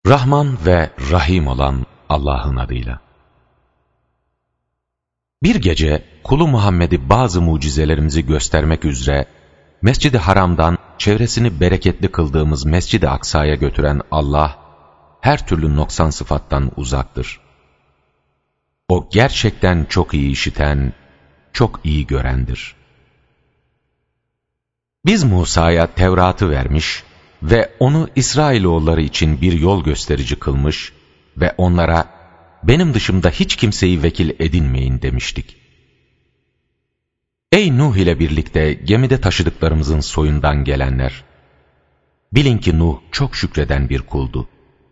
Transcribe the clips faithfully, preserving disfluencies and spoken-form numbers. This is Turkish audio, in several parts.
Rahman ve Rahim olan Allah'ın adıyla. Bir gece kulu Muhammed'i bazı mucizelerimizi göstermek üzere Mescid-i Haram'dan çevresini bereketli kıldığımız Mescid-i Aksa'ya götüren Allah, her türlü noksan sıfattan uzaktır. O gerçekten çok iyi işiten, çok iyi görendir. Biz Musa'ya Tevrat'ı vermiş ve onu İsrailoğulları için bir yol gösterici kılmış ve onlara, benim dışımda hiç kimseyi vekil edinmeyin demiştik. Ey Nuh ile birlikte gemide taşıdıklarımızın soyundan gelenler! Bilin ki Nuh çok şükreden bir kuldu.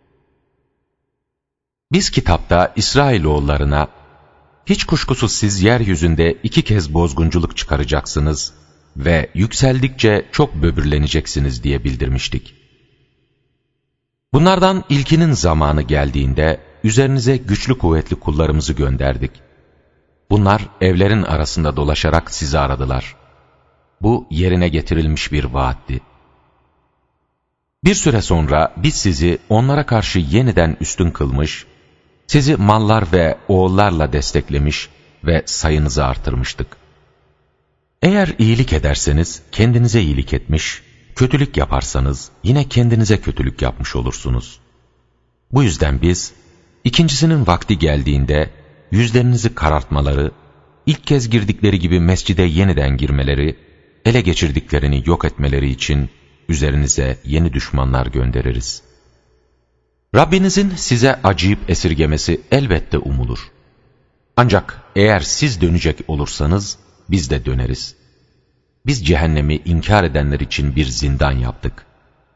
Biz kitapta İsrailoğullarına, hiç kuşkusuz siz yeryüzünde iki kez bozgunculuk çıkaracaksınız ve yükseldikçe çok böbürleneceksiniz diye bildirmiştik. Bunlardan ilkinin zamanı geldiğinde üzerinize güçlü kuvvetli kullarımızı gönderdik. Bunlar evlerin arasında dolaşarak sizi aradılar. Bu yerine getirilmiş bir vaatti. Bir süre sonra biz sizi onlara karşı yeniden üstün kılmış, sizi mallar ve oğullarla desteklemiş ve sayınızı artırmıştık. Eğer iyilik ederseniz kendinize iyilik etmiş, kötülük yaparsanız yine kendinize kötülük yapmış olursunuz. Bu yüzden biz, ikincisinin vakti geldiğinde yüzlerinizi karartmaları, ilk kez girdikleri gibi mescide yeniden girmeleri, ele geçirdiklerini yok etmeleri için üzerinize yeni düşmanlar göndeririz. Rabbinizin size acıyıp esirgemesi elbette umulur. Ancak eğer siz dönecek olursanız biz de döneriz. Biz cehennemi inkar edenler için bir zindan yaptık.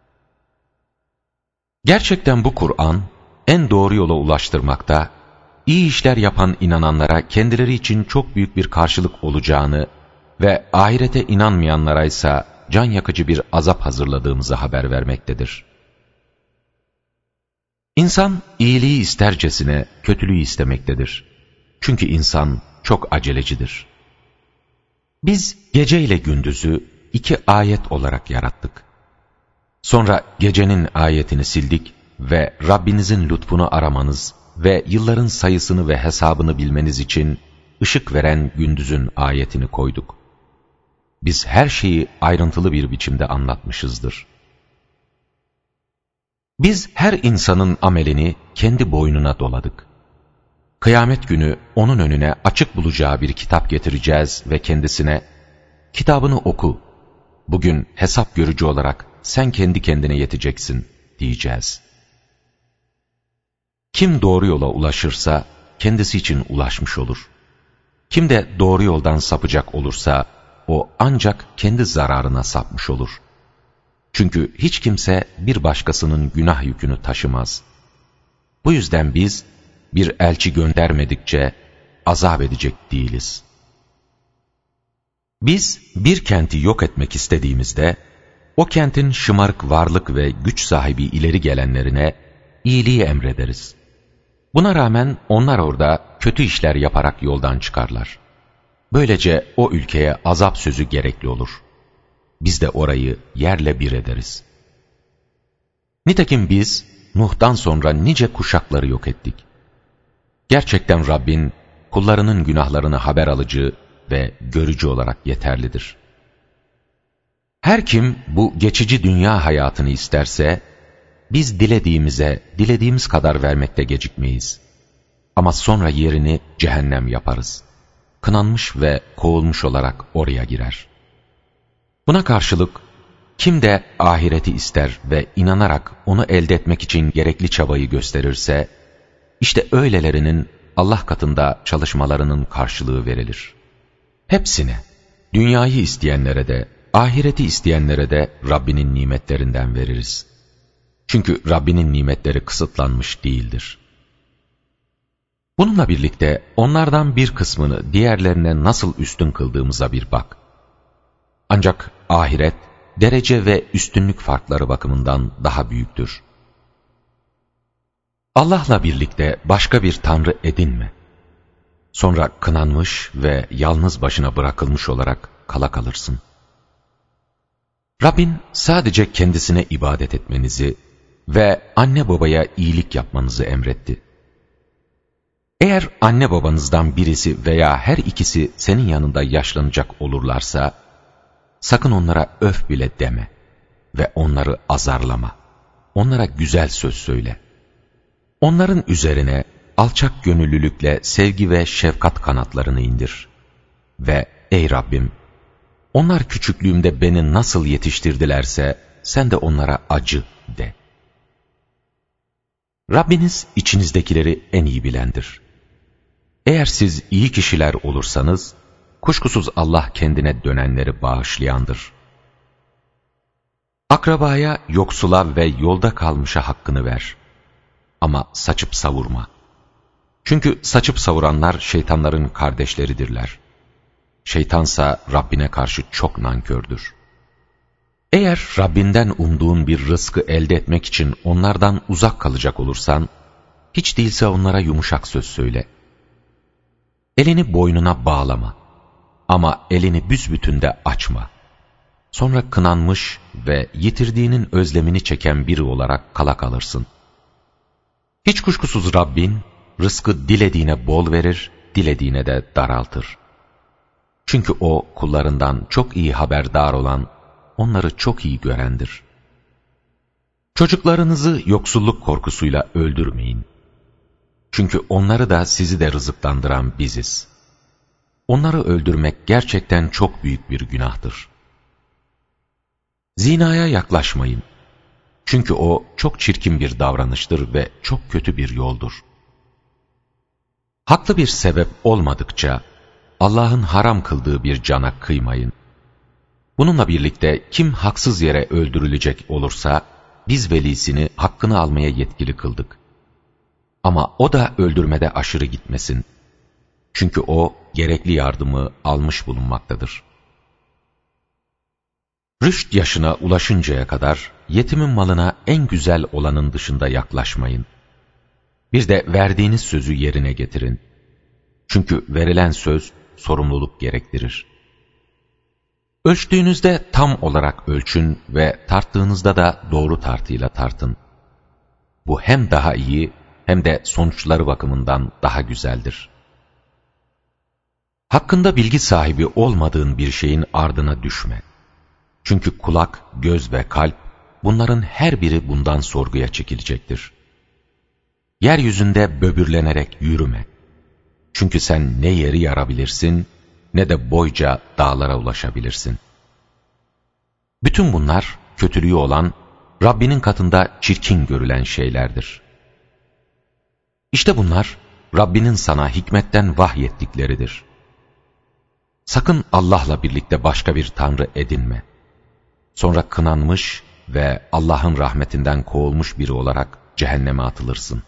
Gerçekten bu Kur'an en doğru yola ulaştırmakta, iyi işler yapan inananlara kendileri için çok büyük bir karşılık olacağını ve ahirete inanmayanlara ise can yakıcı bir azap hazırladığımızı haber vermektedir. İnsan iyiliği istercesine kötülüğü istemektedir. Çünkü insan çok acelecidir. Biz gece ile gündüzü iki ayet olarak yarattık. Sonra gecenin ayetini sildik ve Rabbinizin lütfunu aramanız ve yılların sayısını ve hesabını bilmeniz için ışık veren gündüzün ayetini koyduk. Biz her şeyi ayrıntılı bir biçimde anlatmışızdır. Biz her insanın amelini kendi boynuna doladık. Kıyamet günü onun önüne açık bulacağı bir kitap getireceğiz ve kendisine, kitabını oku, bugün hesap görücü olarak sen kendi kendine yeteceksin diyeceğiz. Kim doğru yola ulaşırsa kendisi için ulaşmış olur. Kim de doğru yoldan sapacak olursa o ancak kendi zararına sapmış olur. Çünkü hiç kimse bir başkasının günah yükünü taşımaz. Bu yüzden biz bir elçi göndermedikçe azap edecek değiliz. Biz bir kenti yok etmek istediğimizde o kentin şımarık varlık ve güç sahibi ileri gelenlerine iyiliği emrederiz. Buna rağmen onlar orada kötü işler yaparak yoldan çıkarlar. Böylece o ülkeye azap sözü gerekli olur. Biz de orayı yerle bir ederiz. Nitekim biz Nuh'tan sonra nice kuşakları yok ettik. Gerçekten Rabbin kullarının günahlarını haber alıcı ve görücü olarak yeterlidir. Her kim bu geçici dünya hayatını isterse, biz dilediğimize, dilediğimiz kadar vermekte gecikmeyiz. Ama sonra yerini cehennem yaparız. Kınanmış ve kovulmuş olarak oraya girer. Buna karşılık, kim de ahireti ister ve inanarak onu elde etmek için gerekli çabayı gösterirse, işte öylelerinin Allah katında çalışmalarının karşılığı verilir. Hepsine, dünyayı isteyenlere de, ahireti isteyenlere de Rabbinin nimetlerinden veririz. Çünkü Rabbinin nimetleri kısıtlanmış değildir. Bununla birlikte onlardan bir kısmını diğerlerine nasıl üstün kıldığımıza bir bak. Ancak ahiret, derece ve üstünlük farkları bakımından daha büyüktür. Allah'la birlikte başka bir tanrı edinme. Sonra kınanmış ve yalnız başına bırakılmış olarak kala kalırsın. Rabbin sadece kendisine ibadet etmenizi, ve anne babaya iyilik yapmanızı emretti. Eğer anne babanızdan birisi veya her ikisi senin yanında yaşlanacak olurlarsa, sakın onlara öf bile deme ve onları azarlama. Onlara güzel söz söyle. Onların üzerine alçak gönüllülükle sevgi ve şefkat kanatlarını indir. Ve ey Rabbim, onlar küçüklüğümde beni nasıl yetiştirdilerse sen de onlara acı de. Rabbiniz içinizdekileri en iyi bilendir. Eğer siz iyi kişiler olursanız, kuşkusuz Allah kendine dönenleri bağışlayandır. Akrabaya, yoksula ve yolda kalmışa hakkını ver. Ama saçıp savurma. Çünkü saçıp savuranlar şeytanların kardeşleridirler. Şeytansa Rabbine karşı çok nankördür. Eğer Rabbinden umduğun bir rızkı elde etmek için onlardan uzak kalacak olursan, hiç değilse onlara yumuşak söz söyle. Elini boynuna bağlama ama elini büsbütün de açma. Sonra kınanmış ve yitirdiğinin özlemini çeken biri olarak kala kalırsın. Hiç kuşkusuz Rabbin, rızkı dilediğine bol verir, dilediğine de daraltır. Çünkü O, kullarından çok iyi haberdar olan, onları çok iyi görendir. Çocuklarınızı yoksulluk korkusuyla öldürmeyin. Çünkü onları da sizi de rızıklandıran biziz. Onları öldürmek gerçekten çok büyük bir günahtır. Zinaya yaklaşmayın. Çünkü o çok çirkin bir davranıştır ve çok kötü bir yoldur. Haklı bir sebep olmadıkça Allah'ın haram kıldığı bir cana kıymayın. Bununla birlikte kim haksız yere öldürülecek olursa biz velisini hakkını almaya yetkili kıldık. Ama o da öldürmede aşırı gitmesin. Çünkü o gerekli yardımı almış bulunmaktadır. Rüşt yaşına ulaşıncaya kadar yetimin malına en güzel olanın dışında yaklaşmayın. Bir de verdiğiniz sözü yerine getirin. Çünkü verilen söz sorumluluk gerektirir. Ölçtüğünüzde tam olarak ölçün ve tarttığınızda da doğru tartıyla tartın. Bu hem daha iyi hem de sonuçları bakımından daha güzeldir. Hakkında bilgi sahibi olmadığın bir şeyin ardına düşme. Çünkü kulak, göz ve kalp, bunların her biri bundan sorguya çekilecektir. Yeryüzünde böbürlenerek yürüme. Çünkü sen ne yeri yarabilirsin, ne de boyca dağlara ulaşabilirsin. Bütün bunlar kötülüğü olan, Rabbinin katında çirkin görülen şeylerdir. İşte bunlar, Rabbinin sana hikmetten vahyettikleridir. Sakın Allah'la birlikte başka bir tanrı edinme. Sonra kınanmış ve Allah'ın rahmetinden kovulmuş biri olarak cehenneme atılırsın.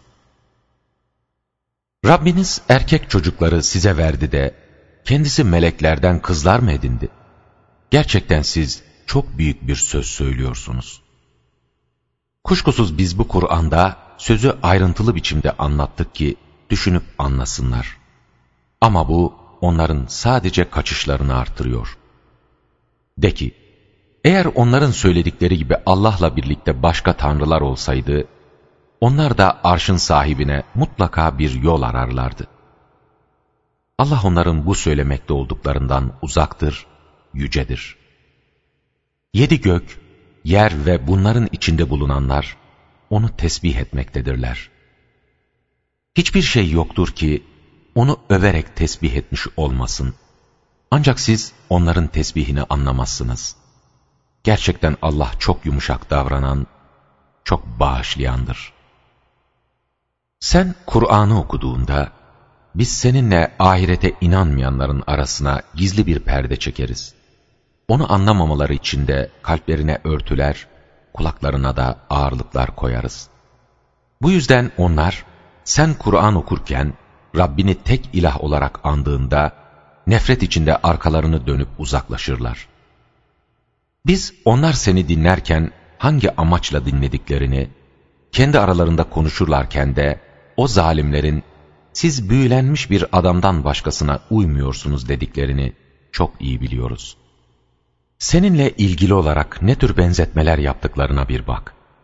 Rabbiniz erkek çocukları size verdi de, kendisi meleklerden kızlar mı edindi? Gerçekten siz çok büyük bir söz söylüyorsunuz. Kuşkusuz biz bu Kur'an'da sözü ayrıntılı biçimde anlattık ki düşünüp anlasınlar. Ama bu onların sadece kaçışlarını artırıyor. De ki, eğer onların söyledikleri gibi Allah'la birlikte başka tanrılar olsaydı, onlar da arşın sahibine mutlaka bir yol ararlardı. Allah onların bu söylemekte olduklarından uzaktır, yücedir. Yedi gök, yer ve bunların içinde bulunanlar onu tesbih etmektedirler. Hiçbir şey yoktur ki onu överek tesbih etmiş olmasın. Ancak siz onların tesbihini anlamazsınız. Gerçekten Allah çok yumuşak davranan, çok bağışlayandır. Sen Kur'an'ı okuduğunda, biz seninle ahirete inanmayanların arasına gizli bir perde çekeriz. Onu anlamamaları için de kalplerine örtüler, kulaklarına da ağırlıklar koyarız. Bu yüzden onlar, sen Kur'an okurken, Rabbini tek ilah olarak andığında, nefret içinde arkalarını dönüp uzaklaşırlar. Biz onlar seni dinlerken hangi amaçla dinlediklerini, kendi aralarında konuşurlarken de o zalimlerin siz büyülenmiş bir adamdan başkasına uymuyorsunuz dediklerini çok iyi biliyoruz. Seninle ilgili olarak ne tür benzetmeler yaptıklarına bir bak.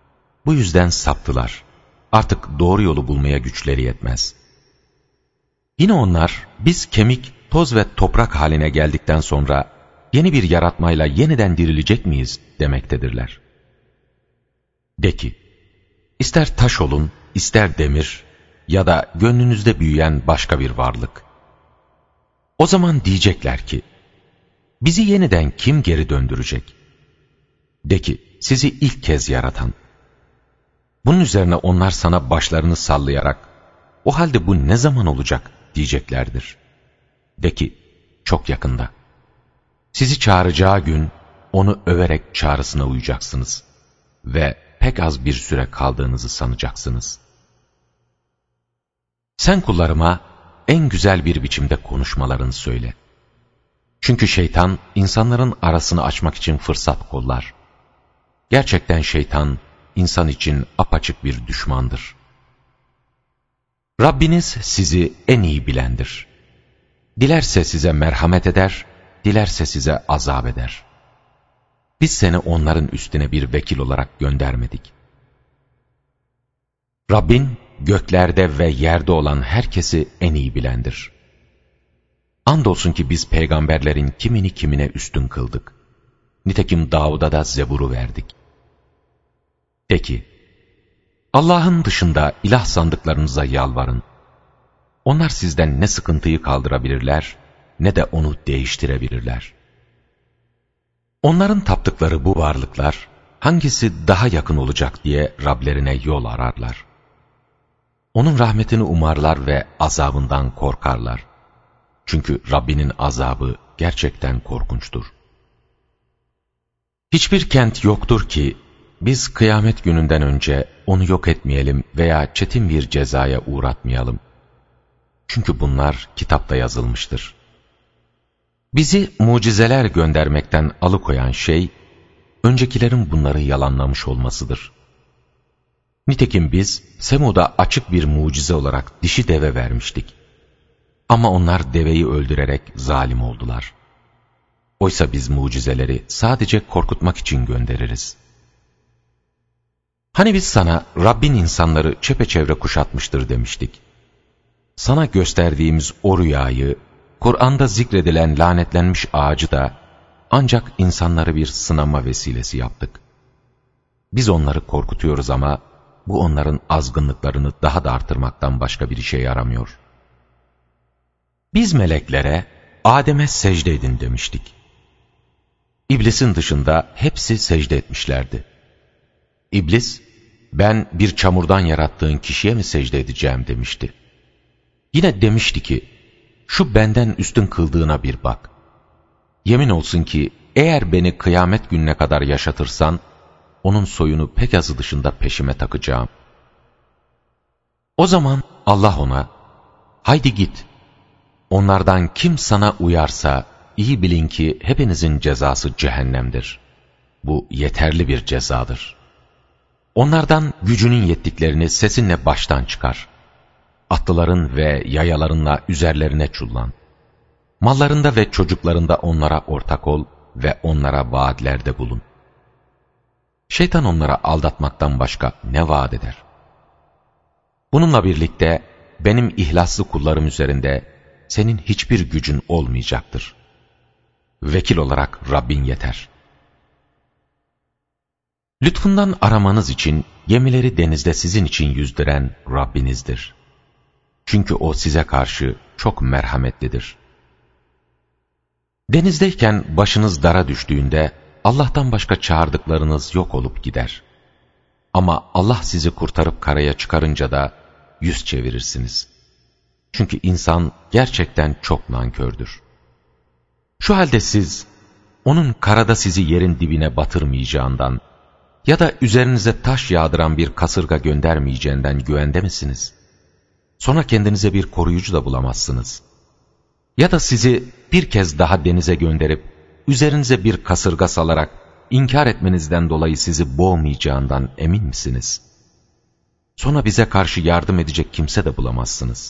Bu yüzden saptılar. Artık doğru yolu bulmaya güçleri yetmez. Yine onlar, biz kemik, toz ve toprak haline geldikten sonra yeni bir yaratmayla yeniden dirilecek miyiz demektedirler. De ki, ister taş olun, ister demir ya da gönlünüzde büyüyen başka bir varlık. O zaman diyecekler ki, bizi yeniden kim geri döndürecek? De ki, sizi ilk kez yaratan. Bunun üzerine onlar sana başlarını sallayarak, o halde bu ne zaman olacak diyeceklerdir. De ki, çok yakında. Sizi çağıracağı gün, onu överek çağrısına uyacaksınız ve pek az bir süre kaldığınızı sanacaksınız. Sen kullarıma en güzel bir biçimde konuşmalarını söyle. Çünkü şeytan, insanların arasını açmak için fırsat kollar. Gerçekten şeytan, insan için apaçık bir düşmandır. Rabbiniz sizi en iyi bilendir. Dilerse size merhamet eder, dilerse size azap eder. Biz seni onların üstüne bir vekil olarak göndermedik. Rabbin, göklerde ve yerde olan herkesi en iyi bilendir. Andolsun ki biz peygamberlerin kimini kimine üstün kıldık. Nitekim Davud'a da Zebur'u verdik. De ki, Allah'ın dışında ilah sandıklarınıza yalvarın. Onlar sizden ne sıkıntıyı kaldırabilirler, ne de onu değiştirebilirler. Onların taptıkları bu varlıklar, hangisi daha yakın olacak diye Rablerine yol ararlar. Onun rahmetini umarlar ve azabından korkarlar. Çünkü Rabbinin azabı gerçekten korkunçtur. Hiçbir kent yoktur ki, biz kıyamet gününden önce onu yok etmeyelim veya çetin bir cezaya uğratmayalım. Çünkü bunlar kitapta yazılmıştır. Bizi mucizeler göndermekten alıkoyan şey, öncekilerin bunları yalanlamış olmasıdır. Nitekim biz Semud'a açık bir mucize olarak dişi deve vermiştik. Ama onlar deveyi öldürerek zalim oldular. Oysa biz mucizeleri sadece korkutmak için göndeririz. Hani biz sana Rabbin insanları çepeçevre kuşatmıştır demiştik. Sana gösterdiğimiz o rüyayı, Kur'an'da zikredilen lanetlenmiş ağacı da ancak insanları bir sınama vesilesi yaptık. Biz onları korkutuyoruz ama bu onların azgınlıklarını daha da artırmaktan başka bir işe yaramıyor. Biz meleklere Adem'e secde edin demiştik. İblisin dışında hepsi secde etmişlerdi. İblis, ben bir çamurdan yarattığın kişiye mi secde edeceğim demişti. Yine demişti ki, şu benden üstün kıldığına bir bak. Yemin olsun ki eğer beni kıyamet gününe kadar yaşatırsan, onun soyunu pek azı dışında peşime takacağım. O zaman Allah ona, haydi git, onlardan kim sana uyarsa, iyi bilin ki hepinizin cezası cehennemdir. Bu yeterli bir cezadır. Onlardan gücünün yettiklerini sesinle baştan çıkar. Atlıların ve yayalarınla üzerlerine çullan. Mallarında ve çocuklarında onlara ortak ol ve onlara vaatlerde bulun. Şeytan onlara aldatmaktan başka ne vaat eder? Bununla birlikte benim ihlaslı kullarım üzerinde senin hiçbir gücün olmayacaktır. Vekil olarak Rabbin yeter. Lütfundan aramanız için gemileri denizde sizin için yüzdüren Rabbinizdir. Çünkü O size karşı çok merhametlidir. Denizdeyken başınız dara düştüğünde Allah'tan başka çağırdıklarınız yok olup gider. Ama Allah sizi kurtarıp karaya çıkarınca da yüz çevirirsiniz. Çünkü insan gerçekten çok nankördür. Şu halde siz, onun karada sizi yerin dibine batırmayacağından ya da üzerinize taş yağdıran bir kasırga göndermeyeceğinden güvende misiniz? Sonra kendinize bir koruyucu da bulamazsınız. Ya da sizi bir kez daha denize gönderip üzerinize bir kasırga salarak inkar etmenizden dolayı sizi boğmayacağından emin misiniz? Sonra bize karşı yardım edecek kimse de bulamazsınız.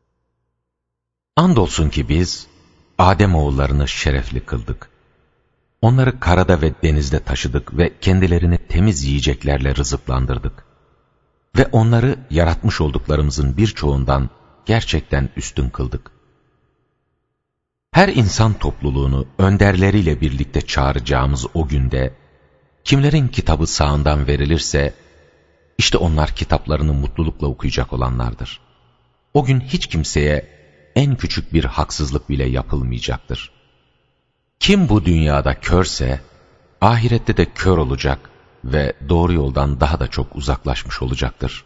Andolsun ki biz Adem oğullarını şerefli kıldık. Onları karada ve denizde taşıdık ve kendilerini temiz yiyeceklerle rızıklandırdık. Ve onları yaratmış olduklarımızın birçoğundan gerçekten üstün kıldık. Her insan topluluğunu önderleriyle birlikte çağıracağımız o günde, kimlerin kitabı sağından verilirse, işte onlar kitaplarını mutlulukla okuyacak olanlardır. O gün hiç kimseye en küçük bir haksızlık bile yapılmayacaktır. Kim bu dünyada körse, ahirette de kör olacak ve doğru yoldan daha da çok uzaklaşmış olacaktır.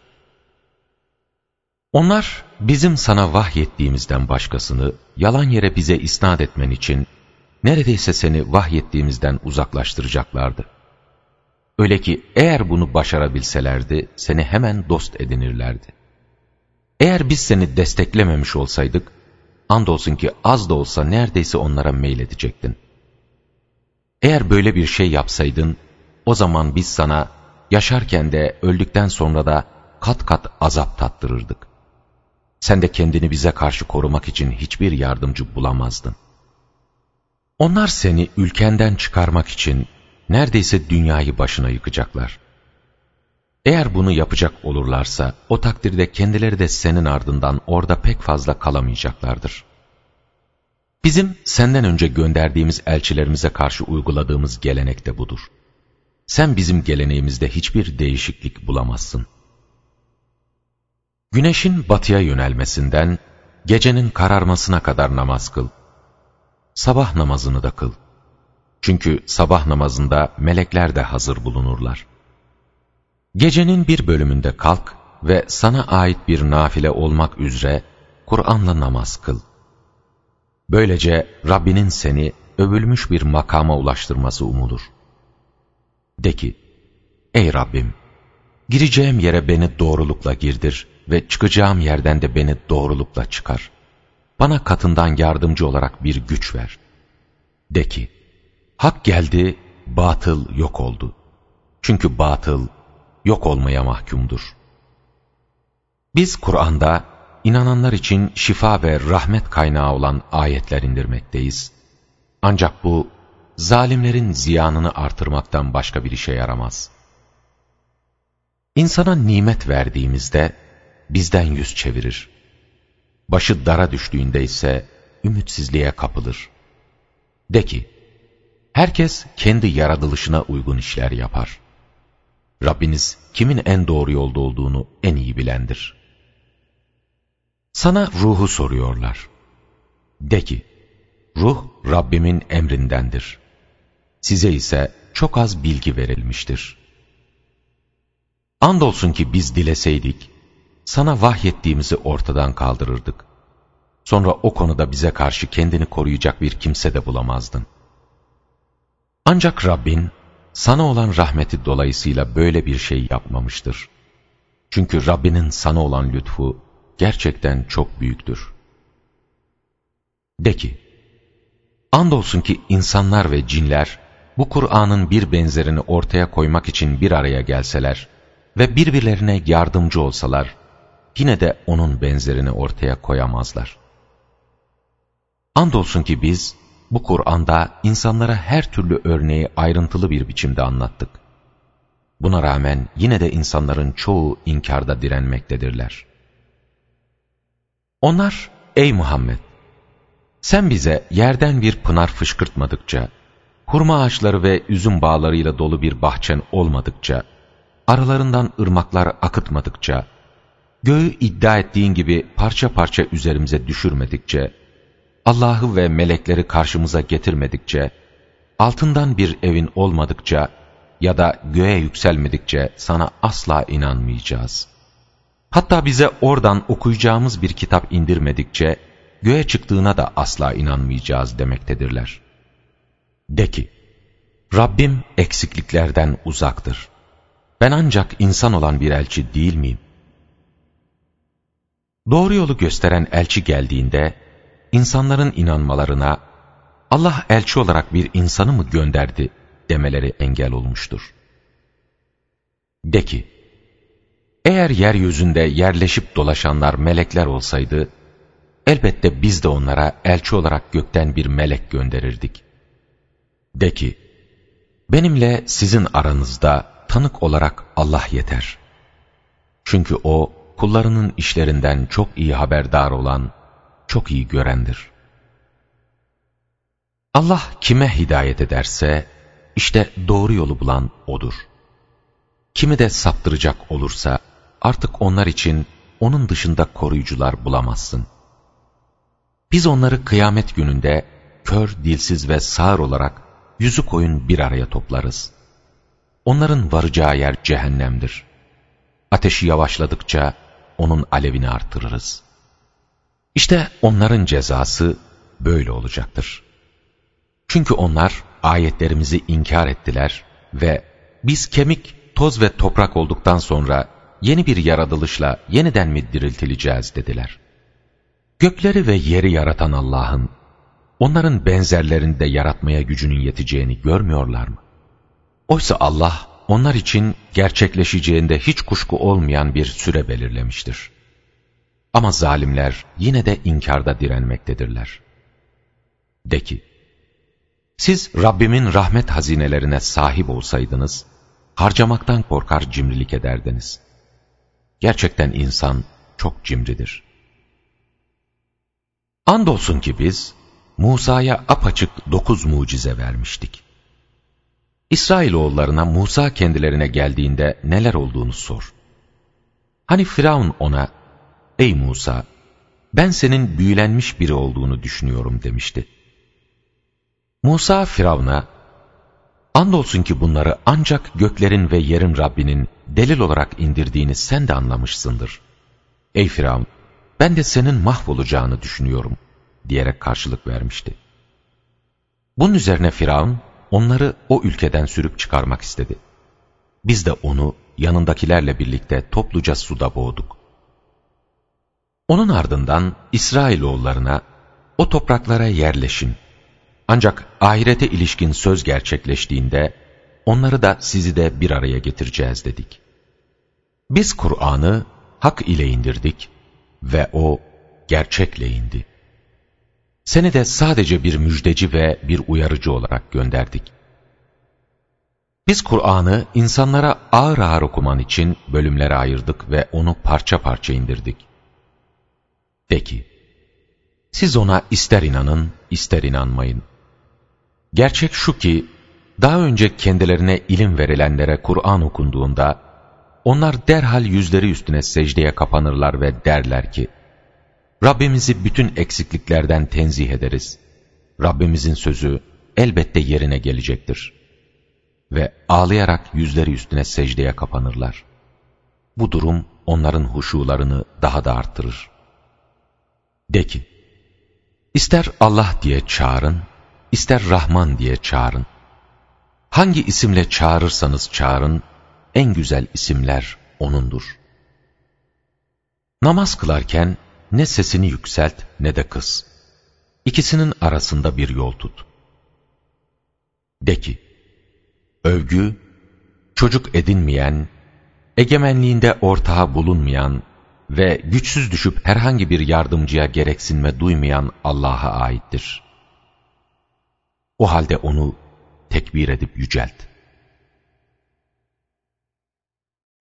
Onlar bizim sana vahyettiğimizden başkasını yalan yere bize isnat etmen için neredeyse seni vahyettiğimizden uzaklaştıracaklardı. Öyle ki eğer bunu başarabilselerdi seni hemen dost edinirlerdi. Eğer biz seni desteklememiş olsaydık, andolsun ki az da olsa neredeyse onlara meyledecektin. Eğer böyle bir şey yapsaydın, o zaman biz sana yaşarken de öldükten sonra da kat kat azap tattırırdık. Sen de kendini bize karşı korumak için hiçbir yardımcı bulamazdın. Onlar seni ülkenden çıkarmak için neredeyse dünyayı başına yıkacaklar. Eğer bunu yapacak olurlarsa, o takdirde kendileri de senin ardından orada pek fazla kalamayacaklardır. Bizim senden önce gönderdiğimiz elçilerimize karşı uyguladığımız gelenek de budur. Sen bizim geleneğimizde hiçbir değişiklik bulamazsın. Güneşin batıya yönelmesinden, gecenin kararmasına kadar namaz kıl. Sabah namazını da kıl. Çünkü sabah namazında melekler de hazır bulunurlar. Gecenin bir bölümünde kalk ve sana ait bir nafile olmak üzere Kur'an'la namaz kıl. Böylece Rabbinin seni övülmüş bir makama ulaştırması umulur. De ki, ey Rabbim, gireceğim yere beni doğrulukla girdir ve çıkacağım yerden de beni doğrulukla çıkar. Bana katından yardımcı olarak bir güç ver. De ki, hak geldi, batıl yok oldu. Çünkü batıl yok olmaya mahkumdur. Biz Kur'an'da inananlar için şifa ve rahmet kaynağı olan ayetler indirmekteyiz. Ancak bu, zalimlerin ziyanını artırmaktan başka bir işe yaramaz. İnsana nimet verdiğimizde bizden yüz çevirir. Başı dara düştüğünde ise ümitsizliğe kapılır. De ki, herkes kendi yaratılışına uygun işler yapar. Rabbiniz kimin en doğru yolda olduğunu en iyi bilendir. Sana ruhu soruyorlar. De ki, ruh Rabbimin emrindendir. Size ise çok az bilgi verilmiştir. Andolsun ki biz dileseydik, sana vahyettiğimizi ortadan kaldırırdık. Sonra o konuda bize karşı kendini koruyacak bir kimse de bulamazdın. Ancak Rabbin, sana olan rahmeti dolayısıyla böyle bir şey yapmamıştır. Çünkü Rabbinin sana olan lütfu gerçekten çok büyüktür. De ki, andolsun ki insanlar ve cinler bu Kur'an'ın bir benzerini ortaya koymak için bir araya gelseler ve birbirlerine yardımcı olsalar, yine de onun benzerini ortaya koyamazlar. Andolsun ki biz bu Kur'an'da insanlara her türlü örneği ayrıntılı bir biçimde anlattık. Buna rağmen yine de insanların çoğu inkarda direnmektedirler. Onlar, ey Muhammed! Sen bize yerden bir pınar fışkırtmadıkça, hurma ağaçları ve üzüm bağlarıyla dolu bir bahçen olmadıkça, aralarından ırmaklar akıtmadıkça, göğü iddia ettiğin gibi parça parça üzerimize düşürmedikçe, Allah'ı ve melekleri karşımıza getirmedikçe, altından bir evin olmadıkça ya da göğe yükselmedikçe sana asla inanmayacağız. Hatta bize oradan okuyacağımız bir kitap indirmedikçe, göğe çıktığına da asla inanmayacağız demektedirler. De ki, Rabbim eksikliklerden uzaktır. Ben ancak insan olan bir elçi değil miyim? Doğru yolu gösteren elçi geldiğinde, insanların inanmalarına, Allah elçi olarak bir insanı mı gönderdi demeleri engel olmuştur. De ki, eğer yeryüzünde yerleşip dolaşanlar melekler olsaydı, elbette biz de onlara elçi olarak gökten bir melek gönderirdik. De ki, benimle sizin aranızda tanık olarak Allah yeter. Çünkü O, kullarının işlerinden çok iyi haberdar olan, çok iyi görendir. Allah kime hidayet ederse, işte doğru yolu bulan O'dur. Kimi de saptıracak olursa, artık onlar için O'nun dışında koruyucular bulamazsın. Biz onları kıyamet gününde, kör, dilsiz ve sağır olarak, yüzü koyun bir araya toplarız. Onların varacağı yer cehennemdir. Ateşi yavaşladıkça, onun alevini artırırız. İşte onların cezası böyle olacaktır. Çünkü onlar ayetlerimizi inkar ettiler ve biz kemik, toz ve toprak olduktan sonra yeni bir yaratılışla yeniden mi diriltileceğiz dediler. Gökleri ve yeri yaratan Allah'ın onların benzerlerini de yaratmaya gücünün yeteceğini görmüyorlar mı? Oysa Allah onlar için gerçekleşeceğinde hiç kuşku olmayan bir süre belirlemiştir. Ama zalimler yine de inkarda direnmektedirler. De ki, siz Rabbimin rahmet hazinelerine sahip olsaydınız, harcamaktan korkar cimrilik ederdiniz. Gerçekten insan çok cimridir. Andolsun ki biz, Musa'ya apaçık dokuz mucize vermiştik. İsrailoğullarına Musa kendilerine geldiğinde neler olduğunu sor. Hani Firavun ona, ey Musa, ben senin büyülenmiş biri olduğunu düşünüyorum demişti. Musa Firavun'a, andolsun ki bunları ancak göklerin ve yerin Rabbinin delil olarak indirdiğini sen de anlamışsındır. Ey Firavun, ben de senin mahvolacağını düşünüyorum diyerek karşılık vermişti. Bunun üzerine Firavun onları o ülkeden sürüp çıkarmak istedi. Biz de onu yanındakilerle birlikte topluca suda boğduk. Onun ardından İsrailoğullarına o topraklara yerleşin. Ancak ahirete ilişkin söz gerçekleştiğinde onları da sizi de bir araya getireceğiz dedik. Biz Kur'an'ı hak ile indirdik ve o gerçekle indi. Seni de sadece bir müjdeci ve bir uyarıcı olarak gönderdik. Biz Kur'an'ı insanlara ağır ağır okuman için bölümlere ayırdık ve onu parça parça indirdik. De ki, siz ona ister inanın, ister inanmayın. Gerçek şu ki, daha önce kendilerine ilim verilenlere Kur'an okunduğunda, onlar derhal yüzleri üstüne secdeye kapanırlar ve derler ki, Rabbimizi bütün eksikliklerden tenzih ederiz. Rabbimizin sözü elbette yerine gelecektir. Ve ağlayarak yüzleri üstüne secdeye kapanırlar. Bu durum onların huşularını daha da arttırır. De ki, ister Allah diye çağırın, ister Rahman diye çağırın. Hangi isimle çağırırsanız çağırın, en güzel isimler O'nundur. Namaz kılarken ne sesini yükselt ne de kıs. İkisinin arasında bir yol tut. De ki, övgü, çocuk edinmeyen, egemenliğinde ortağı bulunmayan ve güçsüz düşüp herhangi bir yardımcıya gereksinme duymayan Allah'a aittir. O halde onu tekbir edip yücelt.